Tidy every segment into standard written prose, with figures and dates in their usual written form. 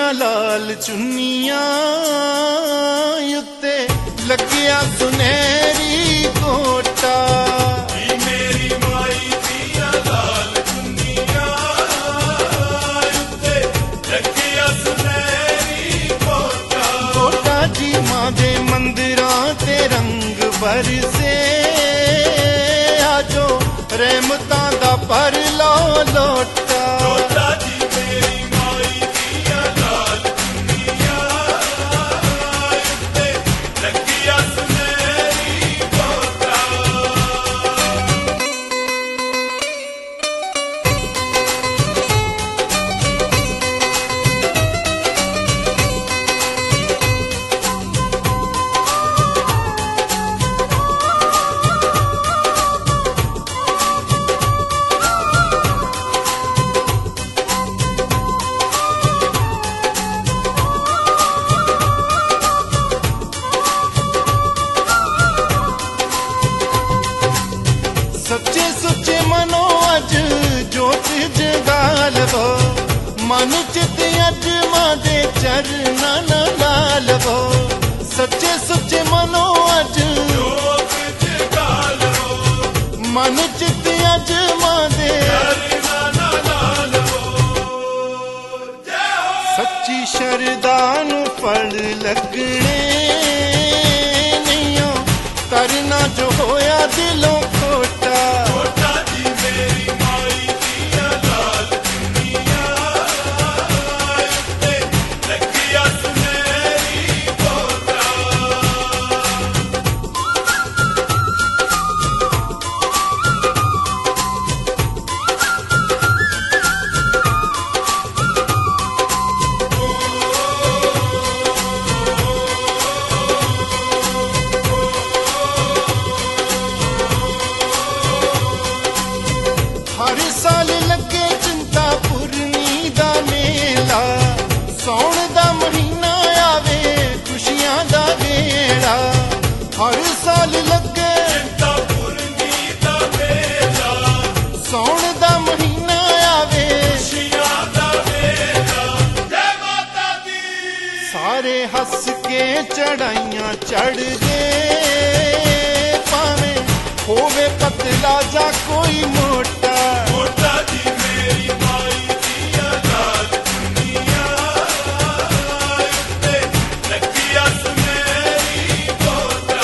तेरिया लाल चुन्नियां उत्ते लगिया सुनहरी कोटा। मेरी माई दिया लाल चुन्नियां उत्ते लगिया सुनहरी कोटा। कोटा जी मां दे मंदिरां ते रंग बरसे आजो रहमतां दा पर लो लोटा। कोटा जी मेरी माई दिया लाल चुन्नियां उत्ते लगिया सुनहरी कोटा। सच्चे सुच्चे मनो अज जोत जगा लवो मन चित अज मां दे चरना न ला लवो। सच्चे सुच्चे मनो अज जोत जगा लवो मन चित अज मां दे करना ना लालवो। जय हो सच्ची शरदा नू फल लगने नहीं करना जो होया दिलों खोटा। कोटा जी मेरी माई दिया लाल चुन्नियां उत्ते लगिया सुनहरी कोटा। हर साल लगे चिंतापुरनी दा मेला सौण दा महीना आवे खुशियां दा वेला। हर साल लगे चिंतापुरनी दा मेला सौण दा महीना आवे खुशियां दा मेला। जय माता दी सारे हंस के चढ़ाइयां चढ़ दे भावें होवे पतला जा कोई मोटा। कोटा जी मेरी माई दिया लाल चुन्नियां उत्ते लगिया सुनहरी कोटा।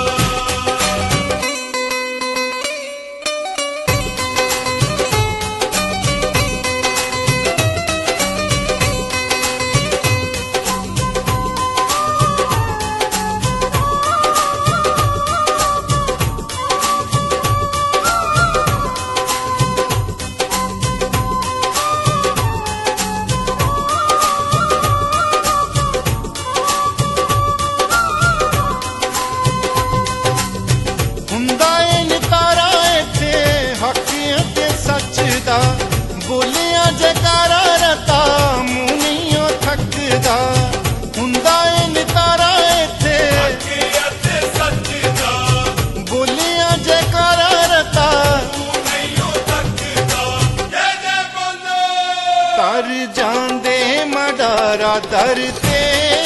ਹੁੰਦਾ ਏ ਨਿਤਾਰਾ ਇੱਥੇ ਹੱਕ ਅਤੇ ਸੱਚ ਦਾ ਬੋਲਿਆ ਜੈਕਾਰਾ ਰਤਾ ਮੂੰਹ ਨਹੀਂ ਓ ਥੱਕਦਾ। ਹੁੰਦਾ ਏ ਨਿਤਾਰਾ ਇੱਥੇ ਅਤੇ ਸੱਚ ਦਾ ਬੋਲਿਆ ਜੈਕਾਰਾ ਰਤਾ ਤੂੰ ਨਹੀਂ ਹੋ ਸਕਦਾ। ਜੈ ਜੈ ਬੋਲੋ ਤਰ ਜਾਂਦੇ ਮਡਾਰਾ ਦਰ ਤੇ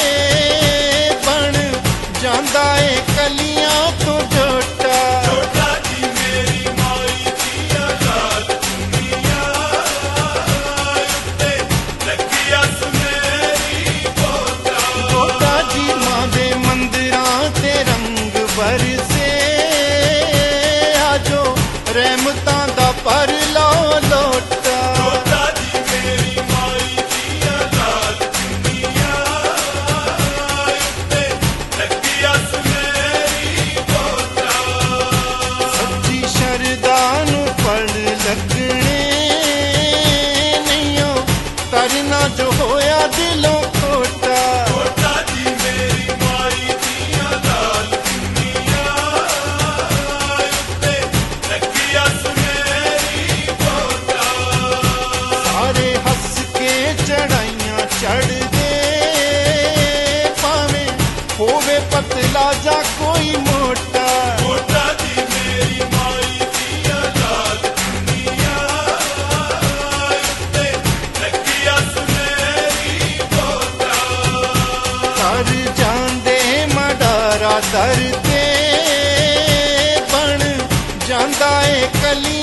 ਬਣ ਜਾਂਦਾ ਏ ਕਲੀਆਂ ਤੋਂ ਜੋਟਾ। ਕੋਟਾ ਜੀ ਮੇਰੀ ਮਾਈ ਦਿਆ ਲਾਲ ਚੁੰਨੀਆਂ ਉੱਤੇ ਲਗਿਆ ਸੁਨਹਿਰੀ ਕੋਟਾ। ਕੋਟਾ ਜੀ ਮਾਂ ਦੇ ਮੰਦਿਰਾਂ ਤੇ ਰੰਗ ਬਰਸੇ ਆਜੋ ਰਹਿਮਤਾਂ ਦਾ ਪਰ ਲਓ ਲੋਟਾ। ਕੋਟਾ ਜੀ ਮੇਰੀ ਮਾਈ ਦਿਆ ਲਾਲ ਚੁੰਨੀਆਂ ਉੱਤੇ ਲਗਿਆ ਸੁਨਹਿਰੀ ਕੋਟਾ। ਸੱਚੀ ਸ਼ਰਦਾ ਨੂੰ ਫਲ ਲੱਗਣੇ ਨਹੀਂਓ ਤਰਨਾ ਜੋ ਹੋਇਆ ਦਿਲੋਂ ਖੋਟਾ। ਕੋਟਾ ਜੀ ਮੇਰੀ ਮਾਈ ਦੀਆਂ ਲਾਲ ਚੁੰਨੀਆਂ ਉੱਤੇ ਲਗਿਆ ਸੁਨਹਿਰੀ ਕੋਟਾ। ਸਾਰੇ ਹੱਸ ਕੇ ਚੜਾਈਆਂ ਚੜਦੇ ਭਾਵੇਂ ਹੋਵੇ ਪਤਲਾ ਜਾਂ ਕੋਈ ਮੋਟਾ। ਕੋਟਾ ਜੀ ਮੇਰੀ ਮਾਈ ਦੀਆਂ ਲਾਲ ਚੁੰਨੀਆਂ ਉੱਤੇ ਲਗਿਆ ਸੁਨਹਿਰੀ ਕੋਟਾ। ਗਲੀਆਂ